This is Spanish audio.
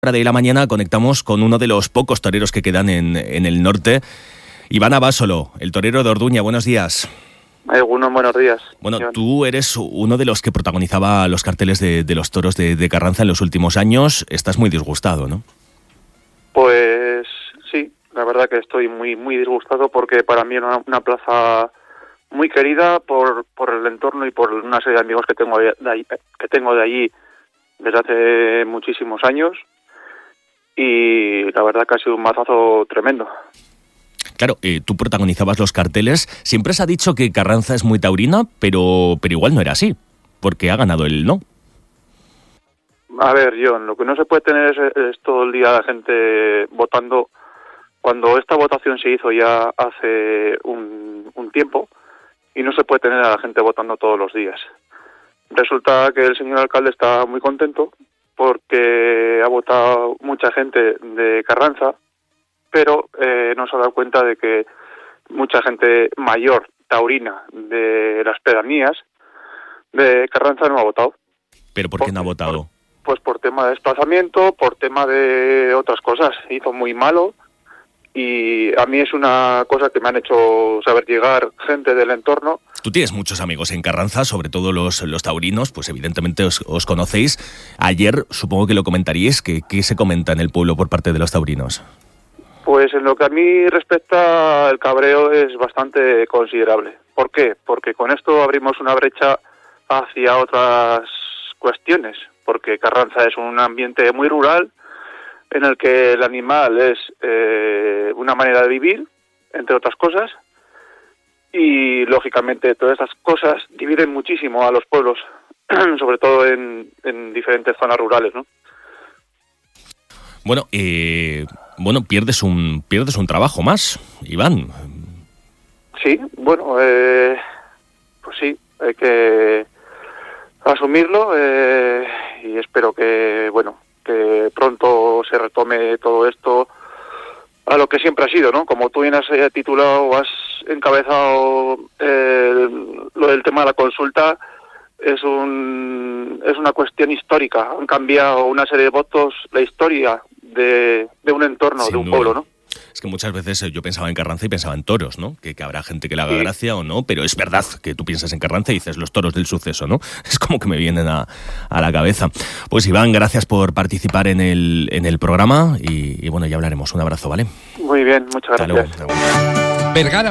Hora de la mañana conectamos con uno de los pocos toreros que quedan en el norte. Iván Abasolo, el torero de Orduña. Buenos días. Algunos buenos días. Bueno, tú eres uno de los que protagonizaba los carteles de los toros de Carranza en los últimos años. Estás muy disgustado, ¿no? Pues sí, la verdad que estoy muy disgustado porque para mí era una plaza muy querida por el entorno y por una serie de amigos que tengo de allí desde hace muchísimos años. Y la verdad que ha sido un mazazo tremendo. Claro, tú protagonizabas los carteles. Siempre se ha dicho que Carranza es muy taurina, pero igual no era así, porque ha ganado él, ¿no? A ver, John, lo que no se puede tener es todo el día la gente votando. Cuando esta votación se hizo ya hace un tiempo, y no se puede tener a la gente votando todos los días. Resulta que el señor alcalde está muy contento porque ha votado mucha gente de Carranza, pero no se ha dado cuenta de que mucha gente mayor, taurina, de las pedanías de Carranza no ha votado. ¿Pero por qué no ha votado? Pues por tema de desplazamiento, por tema de otras cosas. Hizo muy malo y a mí es una cosa que me han hecho saber llegar gente del entorno. Tú tienes muchos amigos en Carranza, sobre todo los taurinos, pues evidentemente os conocéis. Ayer supongo que lo comentaríais, ¿qué se comenta en el pueblo por parte de los taurinos? Pues en lo que a mí respecta, el cabreo es bastante considerable. ¿Por qué? Porque con esto abrimos una brecha hacia otras cuestiones, porque Carranza es un ambiente muy rural, en el que el animal es una manera de vivir, entre otras cosas, y lógicamente todas estas cosas dividen muchísimo a los pueblos, sobre todo en diferentes zonas rurales, ¿no? Bueno, pierdes un trabajo más, Iván. Sí, bueno, pues sí, hay que asumirlo y espero que pronto se retome todo esto a lo que siempre ha sido, ¿no? Como tú bien has titulado o has encabezado lo del tema de la consulta, es una cuestión histórica. Han cambiado una serie de votos la historia de un entorno, de un pueblo, ¿no? Es que muchas veces yo pensaba en Carranza y pensaba en toros, ¿no? Que habrá gente que le haga gracia o no, pero es verdad que tú piensas en Carranza y dices los toros del suceso, ¿no? Es como que me vienen a la cabeza. Pues Iván, gracias por participar en el programa y bueno, ya hablaremos. Un abrazo, ¿vale? Muy bien, muchas gracias. Hasta luego.